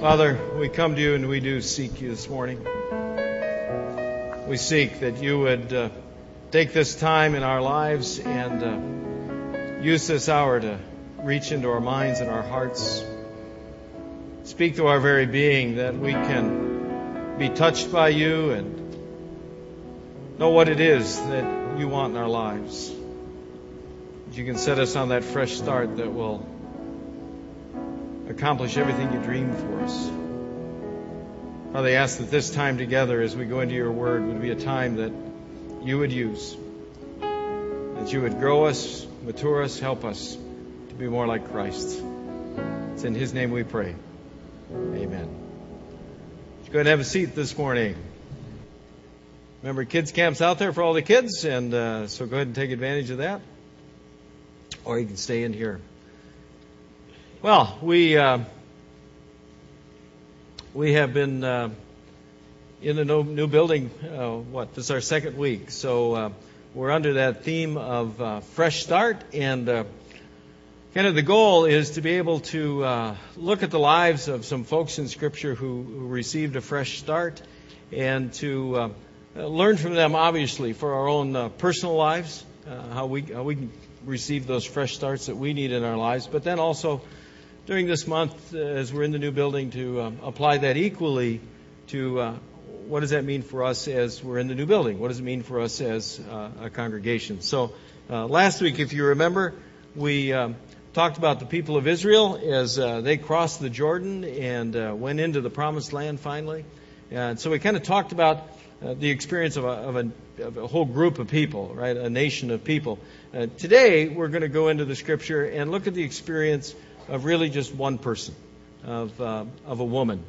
Father, we come to you and we do seek you this morning. We seek that you would take this time in our lives and use this hour to reach into our minds and our hearts. Speak to our very being that we can be touched by you and know what it is that you want in our lives. That you can set us on that fresh start that will accomplish everything you dreamed for us. Father, I ask that this time together as we go into your word would be a time that you would use, that you would grow us, mature us, help us to be more like Christ. It's in his name we pray. Amen. Go ahead and have a seat this morning. Remember, kids camp's out there for all the kids, and so go ahead and take advantage of that. Or you can stay in here. Well, we have been in the new building, this is our second week. So we're under that theme of fresh start, and kind of the goal is to be able to look at the lives of some folks in Scripture who received a fresh start, and to learn from them, obviously, for our own personal lives, how we can receive those fresh starts that we need in our lives, but then also during this month, as we're in the new building, to apply that equally to what does that mean for us as we're in the new building? What does it mean for us as a congregation? So last week, if you remember, we talked about the people of Israel as they crossed the Jordan and went into the Promised Land finally. And so we kind of talked about the experience of a whole group of people, right? A nation of people. Today, we're going to go into the Scripture and look at the experience of really just one person, of a woman.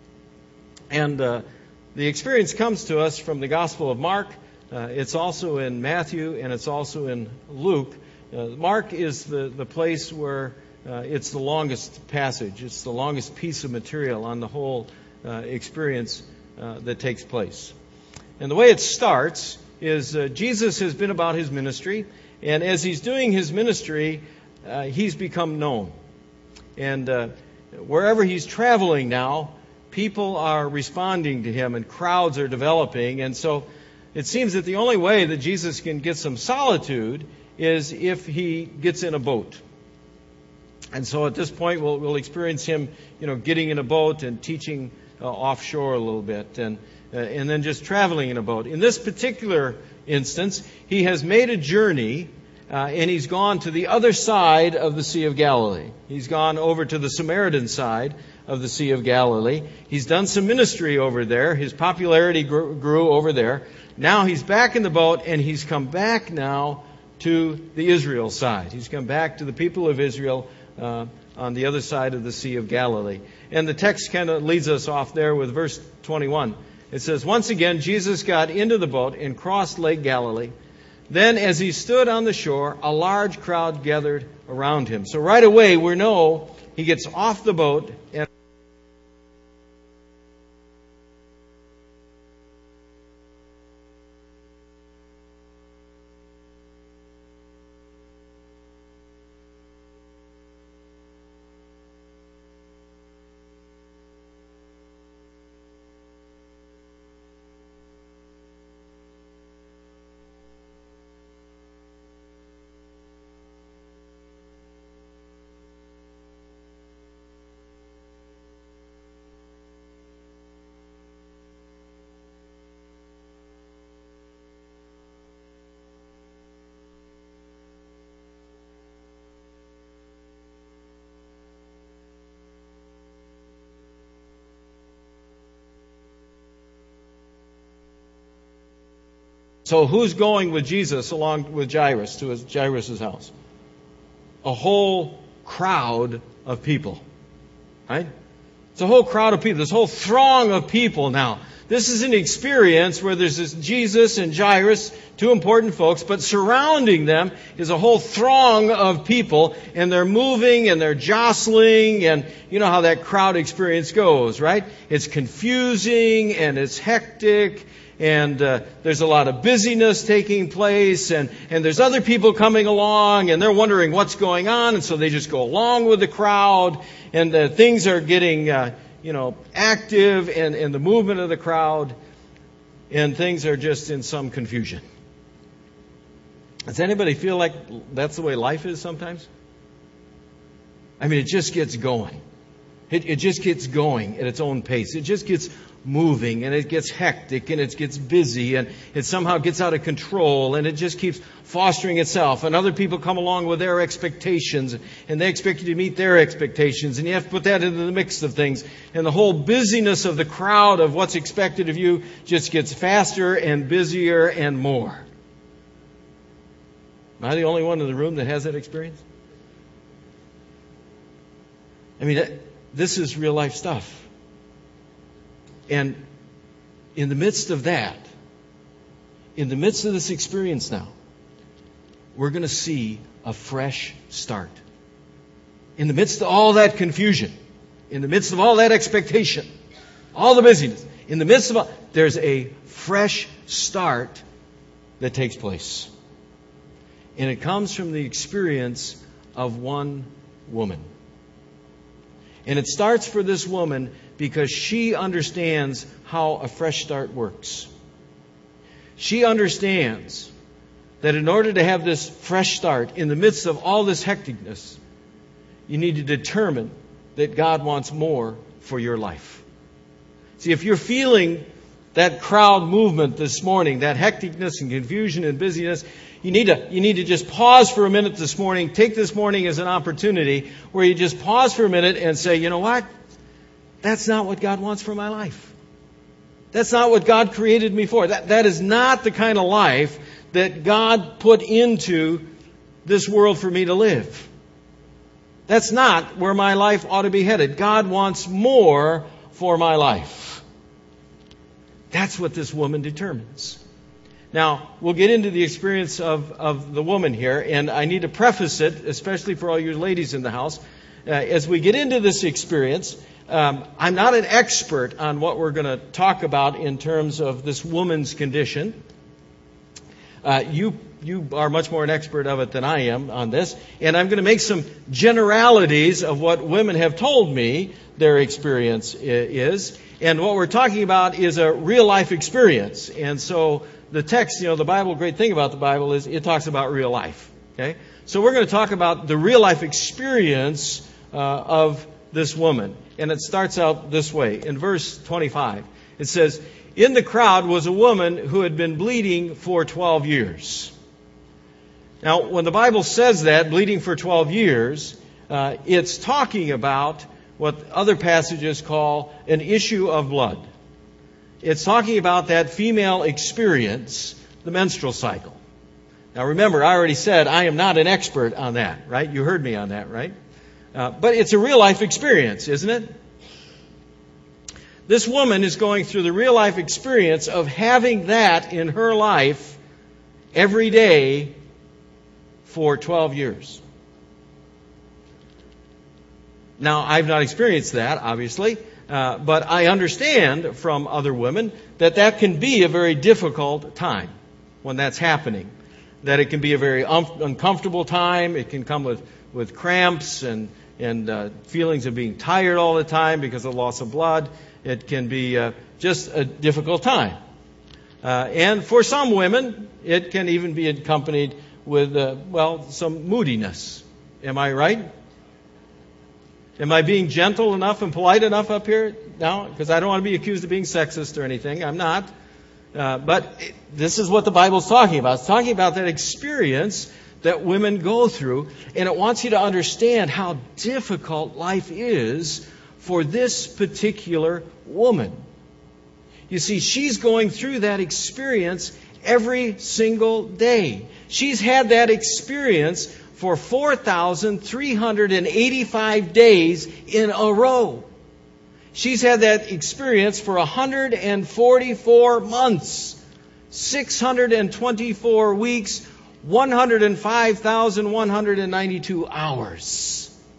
And the experience comes to us from the Gospel of Mark. It's also in Matthew, and it's also in Luke. Mark is the place where it's the longest passage. It's the longest piece of material on the whole experience that takes place. And the way it starts is Jesus has been about his ministry, and as he's doing his ministry, he's become known. And wherever he's traveling now, people are responding to him and crowds are developing. And so it seems that the only way that Jesus can get some solitude is if he gets in a boat. And so at this point, we'll experience him, getting in a boat and teaching offshore a little bit, and then just traveling in a boat. In this particular instance, he has made a journey. And he's gone to the other side of the Sea of Galilee. He's gone over to the Samaritan side of the Sea of Galilee. He's done some ministry over there. His popularity grew over there. Now he's back in the boat, and he's come back now to the Israel side. He's come back to the people of Israel on the other side of the Sea of Galilee. And the text kind of leads us off there with verse 21. It says, "Once again, Jesus got into the boat and crossed Lake Galilee. Then as he stood on the shore, a large crowd gathered around him." So right away, we know he gets off the boat and so who's going with Jesus along with Jairus to Jairus' house? A whole crowd of people, right? It's a whole crowd of people, this whole throng of people now. This is an experience where there's this Jesus and Jairus, two important folks, but surrounding them is a whole throng of people, and they're moving and they're jostling, and you know how that crowd experience goes, right? It's confusing and it's hectic, and there's a lot of busyness taking place, and there's other people coming along, and they're wondering what's going on, and so they just go along with the crowd, and things are getting active and the movement of the crowd, and things are just in some confusion. Does anybody feel like that's the way life is sometimes? I mean, it just gets going. It just gets going at its own pace. It just gets moving, and it gets hectic, and it gets busy, and it somehow gets out of control, and it just keeps fostering itself. And other people come along with their expectations, and they expect you to meet their expectations, and you have to put that into the mix of things. And the whole busyness of the crowd of what's expected of you just gets faster and busier and more. Am I the only one in the room that has that experience? I mean, this is real life stuff. And in the midst of that, in the midst of this experience now, we're going to see a fresh start. In the midst of all that confusion, in the midst of all that expectation, all the busyness, in the midst of all, there's a fresh start that takes place. And it comes from the experience of one woman. And it starts for this woman because she understands how a fresh start works. She understands that in order to have this fresh start, in the midst of all this hecticness, you need to determine that God wants more for your life. See, if you're feeling that crowd movement this morning, that hecticness and confusion and busyness, you need to just pause for a minute this morning. Take this morning as an opportunity where you just pause for a minute and say, you know what? That's not what God wants for my life. That's not what God created me for. That is not the kind of life that God put into this world for me to live. That's not where my life ought to be headed. God wants more for my life. That's what this woman determines. Now, we'll get into the experience of the woman here, and I need to preface it, especially for all you ladies in the house. As we get into this experience, I'm not an expert on what we're going to talk about in terms of this woman's condition. You are much more an expert of it than I am on this, and I'm going to make some generalities of what women have told me their experience is. And what we're talking about is a real life experience. And so the text, the Bible, great thing about the Bible is it talks about real life. Okay? So we're going to talk about the real life experience of this woman. And it starts out this way. In verse 25, it says, "In the crowd was a woman who had been bleeding for 12 years. Now, when the Bible says that, bleeding for 12 years, it's talking about what other passages call an issue of blood. It's talking about that female experience, the menstrual cycle. Now remember, I already said I am not an expert on that, right? You heard me on that, right? But it's a real life experience, isn't it? This woman is going through the real life experience of having that in her life every day for 12 years. Now, I've not experienced that, obviously, but I understand from other women that can be a very difficult time when that's happening. That it can be a very uncomfortable time. It can come with cramps and feelings of being tired all the time because of loss of blood. It can be just a difficult time. And for some women, it can even be accompanied with, some moodiness. Am I right? Am I being gentle enough and polite enough up here now? Because I don't want to be accused of being sexist or anything. I'm not. But this is what the Bible's talking about. It's talking about that experience that women go through. And it wants you to understand how difficult life is for this particular woman. You see, she's going through that experience every single day. She's had that experience for 4,385 days in a row. She's had that experience for 144 months, 624 weeks, 105,192 hours.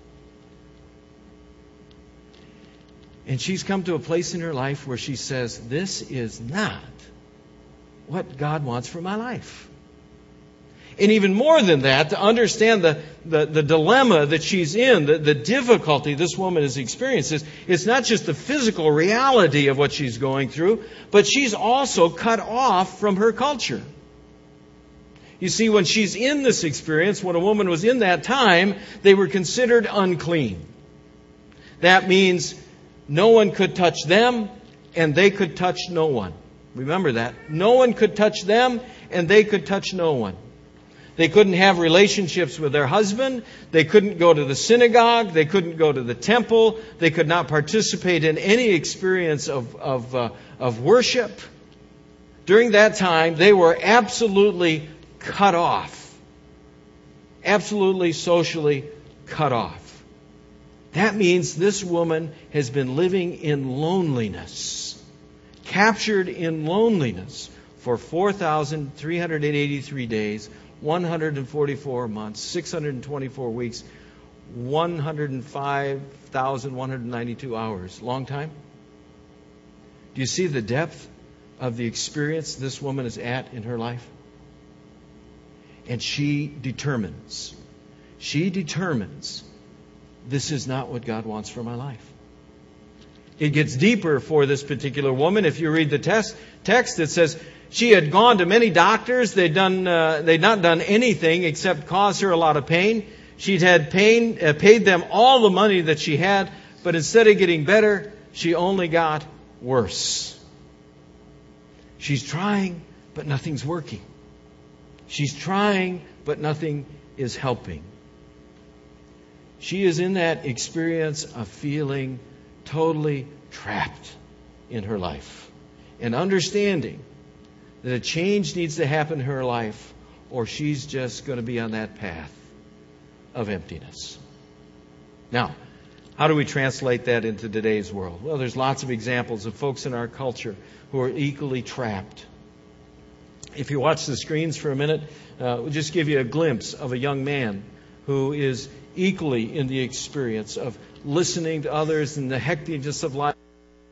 And she's come to a place in her life where she says, this is not what God wants for my life. And even more than that, to understand the dilemma that she's in, the difficulty this woman has experienced, it's not just the physical reality of what she's going through, but she's also cut off from her culture. You see, when she's in this experience, when a woman was in that time, they were considered unclean. That means no one could touch them, and they could touch no one. Remember that. No one could touch them, and they could touch no one. They couldn't have relationships with their husband. They couldn't go to the synagogue. They couldn't go to the temple. They could not participate in any experience of worship. During that time, they were absolutely cut off. Absolutely socially cut off. That means this woman has been living in loneliness, captured in loneliness for 4,383 days, 144 months, 624 weeks, 105,192 hours. Long time? Do you see the depth of the experience this woman is at in her life? And she determines, this is not what God wants for my life. It gets deeper for this particular woman. If you read the text, it says she had gone to many doctors. They'd not done anything except cause her a lot of pain. She'd had paid them all the money that she had, but instead of getting better, she only got worse. She's trying, but nothing's working. She's trying, but nothing is helping. She is in that experience of feeling totally trapped in her life and understanding that a change needs to happen in her life, or she's just going to be on that path of emptiness. Now, how do we translate that into today's world? Well, there's lots of examples of folks in our culture who are equally trapped. If you watch the screens for a minute, we'll just give you a glimpse of a young man who is equally in the experience of listening to others and the hecticness of life.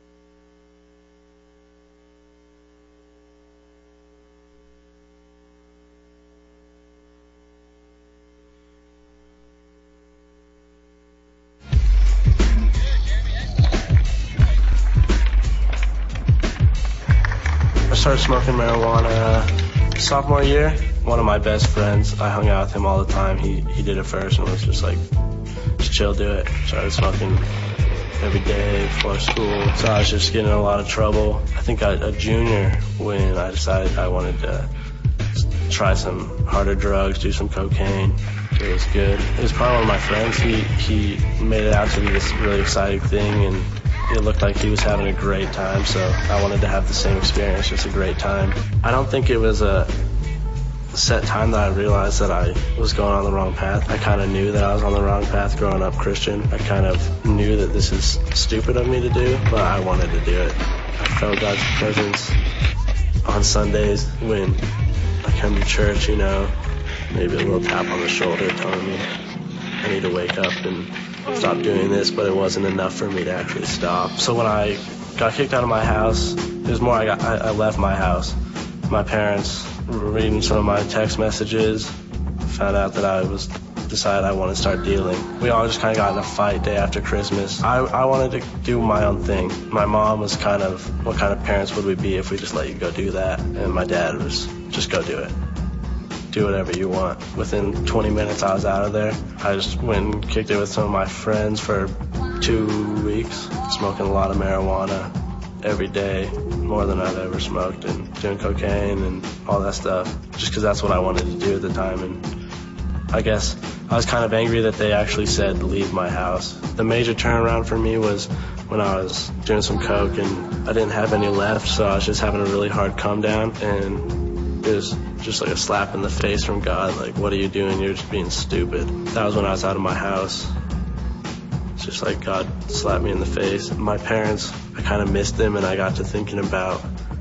I started smoking marijuana sophomore year. One of my best friends, I hung out with him all the time. He did it first and was just like, just chill, do it. Started smoking every day before school. So I was just getting in a lot of trouble. I think a junior when I decided I wanted to try some harder drugs, do some cocaine. It was good. It was probably one of my friends. He made it out to be this really exciting thing, and it looked like he was having a great time, so I wanted to have the same experience, just a great time. I don't think it was a set time that I realized that I was going on the wrong path. I kind of knew that I was on the wrong path growing up Christian. I kind of knew that this is stupid of me to do, but I wanted to do it. I felt God's presence on Sundays when I come to church, maybe a little tap on the shoulder telling me I need to wake up and stop doing this, but it wasn't enough for me to actually stop. So when I got kicked out of my house, it was more I left my house. My parents were reading some of my text messages, found out that decided I wanted to start dealing. We all just kind of got in a fight day after Christmas. I wanted to do my own thing. My mom was kind of, what kind of parents would we be if we just let you go do that? And my dad was, just go do it. Do whatever you want. Within 20 minutes I was out of there. I just went and kicked it with some of my friends for 2 weeks, smoking a lot of marijuana every day, more than I've ever smoked, and doing cocaine and all that stuff, just because that's what I wanted to do at the time. And I guess I was kind of angry that they actually said leave my house. The major turnaround for me was when I was doing some coke and I didn't have any left, so I was just having a really hard come down, and it was just like a slap in the face from God, like, what are you doing? You're just being stupid. That was when I was out of my house. It's just like God slapped me in the face. My parents, I kind of missed them, and I got to thinking about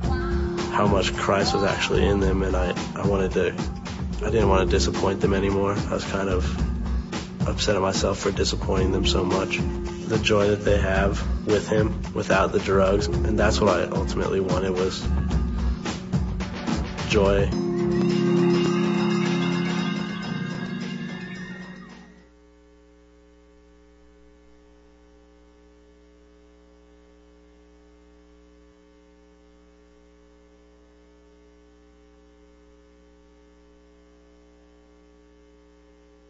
how much Christ was actually in them, and I didn't want to disappoint them anymore. I was kind of upset at myself for disappointing them so much. The joy that they have with Him without the drugs, and that's what I ultimately wanted, was joy.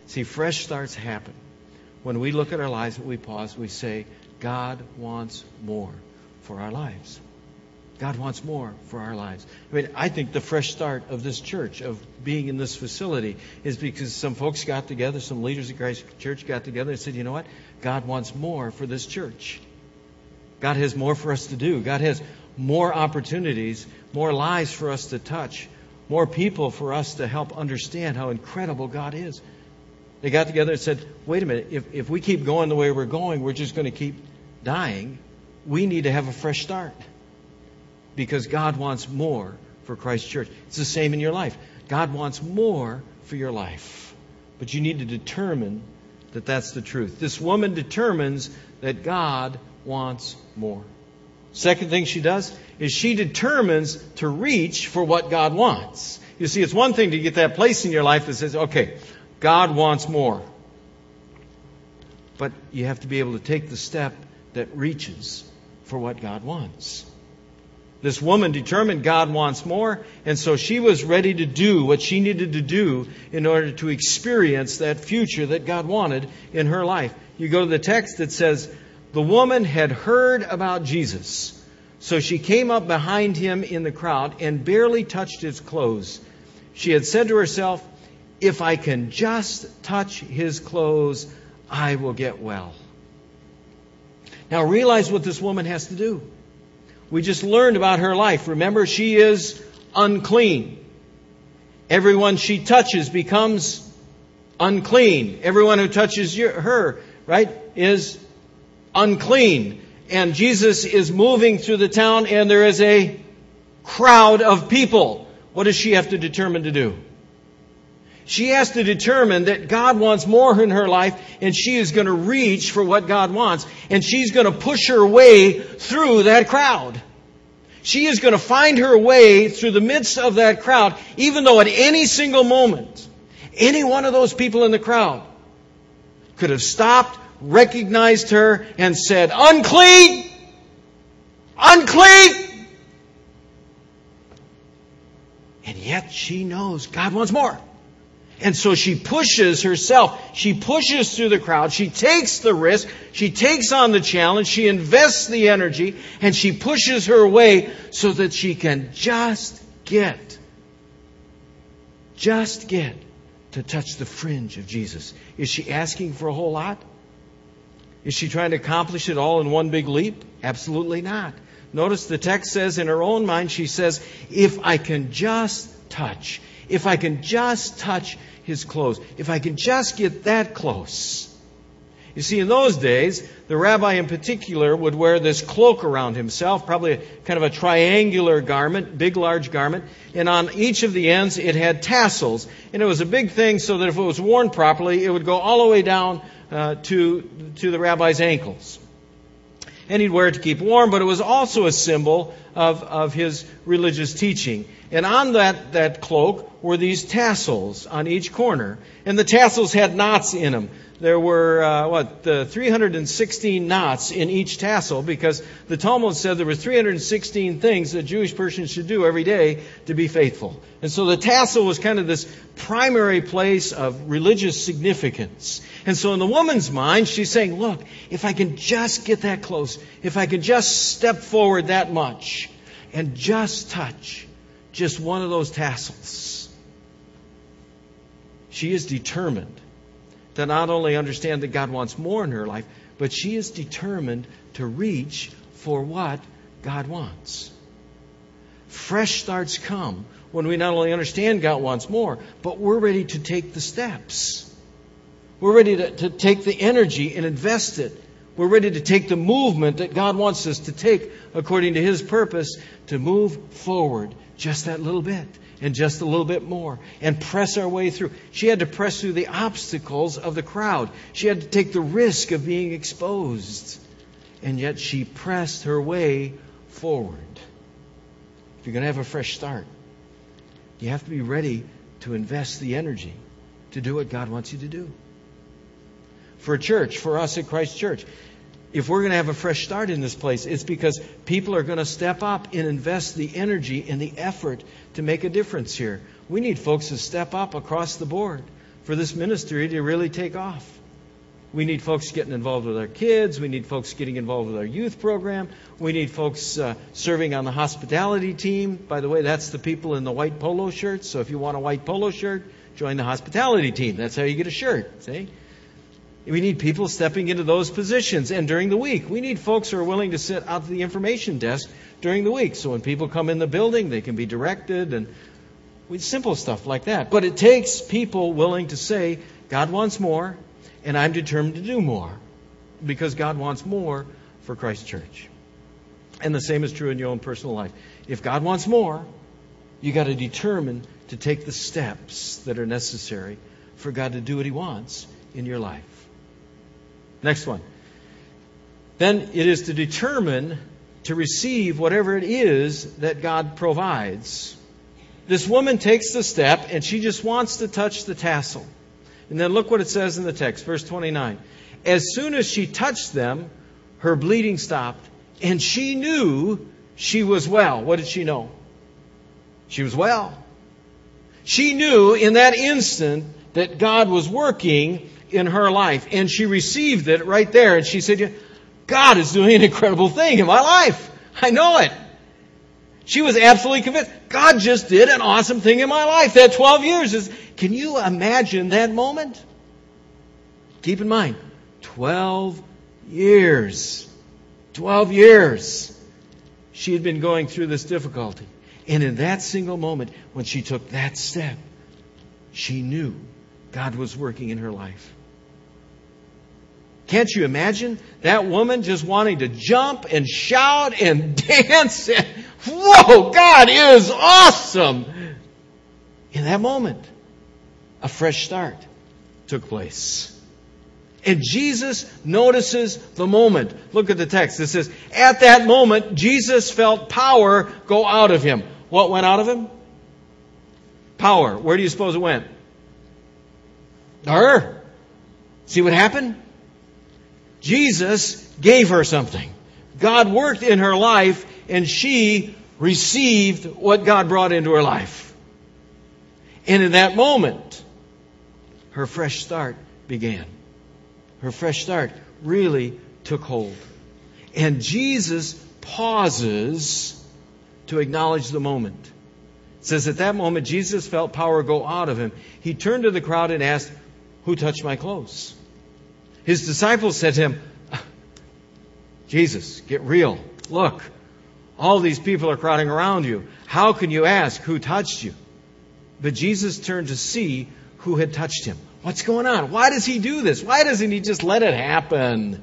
See, fresh starts happen when we look at our lives and we pause, we say, God wants more for our lives. God wants more for our lives. I mean, I think the fresh start of this church, of being in this facility, is because some folks got together, some leaders of Christ Church got together and said, you know what? God wants more for this church. God has more for us to do. God has more opportunities, more lives for us to touch, more people for us to help understand how incredible God is. They got together and said, wait a minute, if we keep going the way we're going, we're just going to keep dying. We need to have a fresh start because God wants more for Christ Church. It's the same in your life. God wants more for your life. But you need to determine that that's the truth. This woman determines that God wants more. Second thing she does is she determines to reach for what God wants. You see, it's one thing to get that place in your life that says, okay, God wants more. But you have to be able to take the step that reaches for what God wants. This woman determined God wants more, and so she was ready to do what she needed to do in order to experience that future that God wanted in her life. You go to the text that says, the woman had heard about Jesus, so she came up behind him in the crowd and barely touched his clothes. She had said to herself, if I can just touch his clothes, I will get well. Now realize what this woman has to do. We just learned about her life. Remember, she is unclean. Everyone she touches becomes unclean. Everyone who touches her, right, is unclean. And Jesus is moving through the town and there is a crowd of people. What does she have to determine to do? She has to determine that God wants more in her life, and she is going to reach for what God wants, and she's going to push her way through that crowd. She is going to find her way through the midst of that crowd, even though at any single moment, any one of those people in the crowd could have stopped, recognized her, and said, unclean! Unclean! And yet she knows God wants more. And so she pushes herself. She pushes through the crowd. She takes the risk. She takes on the challenge. She invests the energy. And she pushes her way so that she can just get to touch the fringe of Jesus. Is she asking for a whole lot? Is she trying to accomplish it all in one big leap? Absolutely not. Notice the text says in her own mind, she says, if I can just touch his clothes, if I can just get that close. You see, in those days, the rabbi in particular would wear this cloak around himself, probably kind of a triangular garment, big, large garment. And on each of the ends, it had tassels. And it was a big thing so that if it was worn properly, it would go all the way down to the rabbi's ankles. And he'd wear it to keep warm, but it was also a symbol of his religious teaching. And on that cloak were these tassels on each corner. And the tassels had knots in them. There were, 316 knots in each tassel, because the Talmud said there were 316 things that a Jewish person should do every day to be faithful. And so the tassel was kind of this primary place of religious significance. And so in the woman's mind, she's saying, look, if I can just get that close, if I can just step forward that much and just touch just one of those tassels, she is determined to not only understand that God wants more in her life, but she is determined to reach for what God wants. Fresh starts come when we not only understand God wants more, but we're ready to take the steps. We're ready to take the energy and invest it. We're ready to take the movement that God wants us to take according to His purpose to move forward just that little bit and just a little bit more and press our way through. She had to press through the obstacles of the crowd. She had to take the risk of being exposed. And yet she pressed her way forward. If you're going to have a fresh start, you have to be ready to invest the energy to do what God wants you to do. For a church, for us at Christ Church, if we're going to have a fresh start in this place, it's because people are going to step up and invest the energy and the effort to make a difference here. We need folks to step up across the board. for this ministry to really take off. We need folks getting involved with our kids. We need folks getting involved with our youth program. We need folks serving on the hospitality team. By the way, that's the people in the white polo shirts. So if you want a white polo shirt, join the hospitality team. That's how you get a shirt. See? We need people stepping into those positions. And during the week, we need folks who are willing to sit out at the information desk during the week. So when people come in the building, they can be directed and simple stuff like that. But it takes people willing to say, God wants more, and I'm determined to do more. Because God wants more for Christ Church. And the same is true in your own personal life. If God wants more, you got to determine to take the steps that are necessary for God to do what He wants in your life. Next one. Then it is to determine to receive whatever it is that God provides. This woman takes the step and she just wants to touch the tassel. And then look what it says in the text, verse 29. As soon as she touched them, her bleeding stopped, and she knew she was well. What did she know? She was well. She knew in that instant that God was working in her life, and she received it right there. And she said, God is doing an incredible thing in my life. I know it. She was absolutely convinced. God just did an awesome thing in my life. That 12 years is... Can you imagine that moment? Keep in mind, 12 years. 12 years. She had been going through this difficulty. And in that single moment, when she took that step, she knew God was working in her life. Can't you imagine that woman just wanting to jump and shout and dance? And, whoa, God is awesome! In that moment, a fresh start took place. And Jesus notices the moment. Look at the text. It says, at that moment, Jesus felt power go out of Him. What went out of Him? Power. Where do you suppose it went? Her. See what happened? Jesus gave her something. God worked in her life, and she received what God brought into her life. And in that moment, her fresh start began. Her fresh start really took hold. And Jesus pauses to acknowledge the moment. It says, at that moment, Jesus felt power go out of Him. He turned to the crowd and asked, who touched my clothes? His disciples said to Him, Jesus, get real. Look, all these people are crowding around you. How can you ask who touched you? But Jesus turned to see who had touched Him. What's going on? Why does He do this? Why doesn't He just let it happen?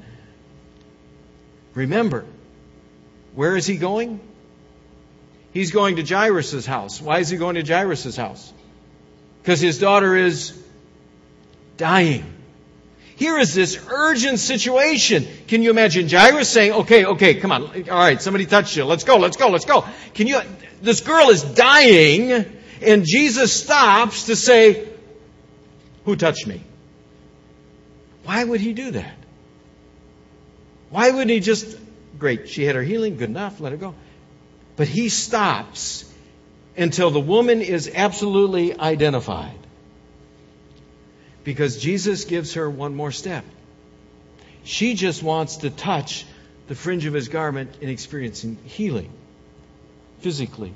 Remember, where is He going? He's going to Jairus' house. Why is He going to Jairus' house? Because his daughter is dying. Here is this urgent situation. Can you imagine Jairus saying, okay, come on. All right, somebody touched you. Let's go. This girl is dying, and Jesus stops to say, who touched me? Why would He do that? Why wouldn't He just, great, she had her healing, good enough, let her go. But He stops until the woman is absolutely identified. Because Jesus gives her one more step. She just wants to touch the fringe of His garment and experiencing healing physically.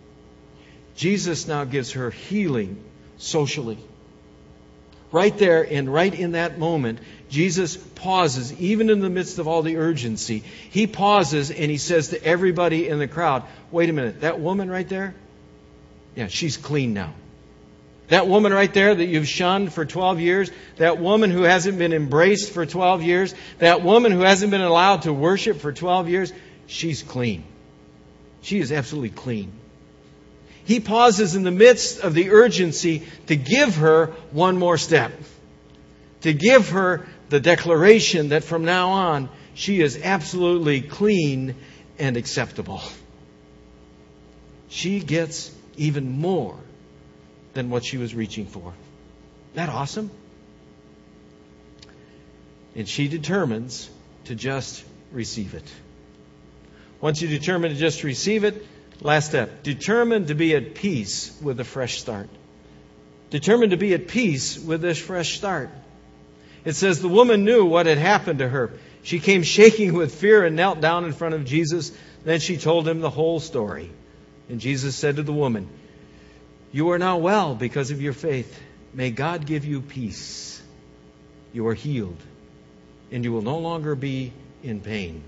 Jesus now gives her healing socially. Right there and right in that moment, Jesus pauses, even in the midst of all the urgency. He pauses and He says to everybody in the crowd, wait a minute, that woman right there? Yeah, she's clean now. That woman right there that you've shunned for 12 years, that woman who hasn't been embraced for 12 years, that woman who hasn't been allowed to worship for 12 years, she's clean. She is absolutely clean. He pauses in the midst of the urgency to give her one more step. To give her the declaration that from now on, she is absolutely clean and acceptable. She gets even more than what she was reaching for. Isn't that awesome? And she determines to just receive it. Once you determine to just receive it, last step, determine to be at peace with a fresh start. determined to be at peace with this fresh start. It says the woman knew what had happened to her. She came shaking with fear and knelt down in front of Jesus. Then she told him the whole story. And Jesus said to the woman, "You are now well because of your faith. May God give you peace. You are healed, and you will no longer be in pain."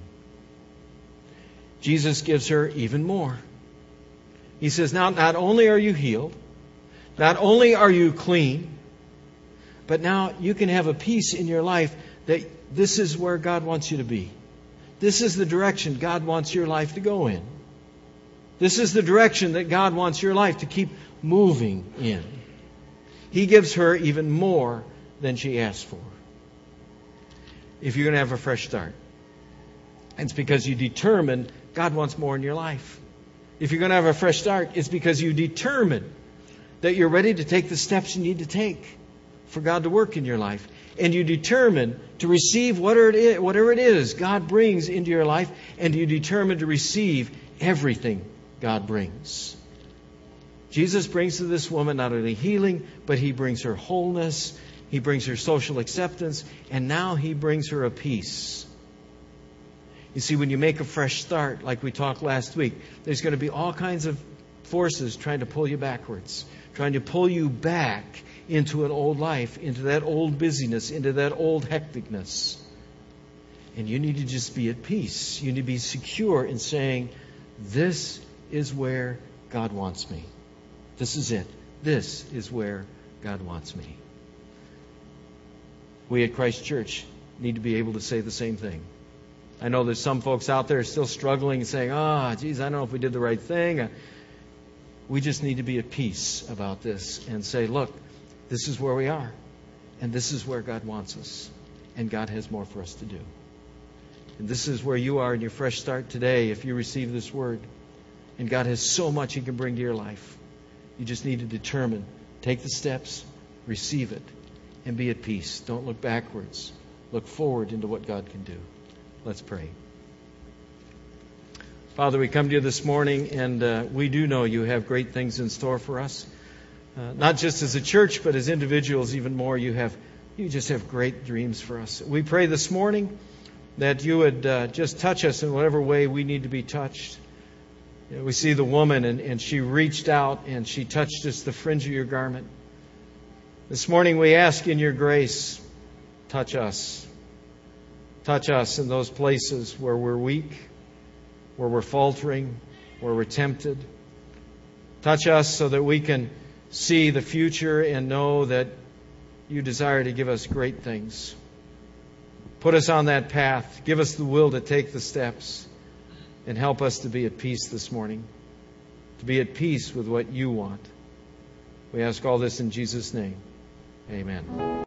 Jesus gives her even more. He says, now, not only are you healed, not only are you clean, but now you can have a peace in your life that this is where God wants you to be. This is the direction God wants your life to go in. This is the direction that God wants your life to keep moving in. He gives her even more than she asked for. If you're going to have a fresh start, it's because you determine God wants more in your life. If you're going to have a fresh start, it's because you determine that you're ready to take the steps you need to take for God to work in your life. And you determine to receive whatever it is God brings into your life, and you determine to receive everything God brings. Jesus brings to this woman not only healing, but He brings her wholeness, He brings her social acceptance, and now He brings her a peace. You see, when you make a fresh start, like we talked last week, there's going to be all kinds of forces trying to pull you backwards, trying to pull you back into an old life, into that old busyness, into that old hecticness. And you need to just be at peace. You need to be secure in saying, this is where God wants me. This is it. This is where God wants me. We at Christ Church need to be able to say the same thing. I know there's some folks out there still struggling and saying, geez, I don't know if we did the right thing. We just need to be at peace about this and say, look, this is where we are. And this is where God wants us. And God has more for us to do. And this is where you are in your fresh start today if you receive this word. And God has so much He can bring to your life. You just need to determine, take the steps, receive it, and be at peace. Don't look backwards. Look forward into what God can do. Let's pray. Father, we come to you this morning, and we do know you have great things in store for us. Not just as a church, but as individuals even more. You just have great dreams for us. We pray this morning that you would just touch us in whatever way we need to be touched. We see the woman, and she reached out, and she touched just the fringe of your garment. This morning we ask in your grace, touch us. Touch us in those places where we're weak, where we're faltering, where we're tempted. Touch us so that we can see the future and know that you desire to give us great things. Put us on that path. Give us the will to take the steps. And help us to be at peace this morning. To be at peace with what you want. We ask all this in Jesus' name. Amen.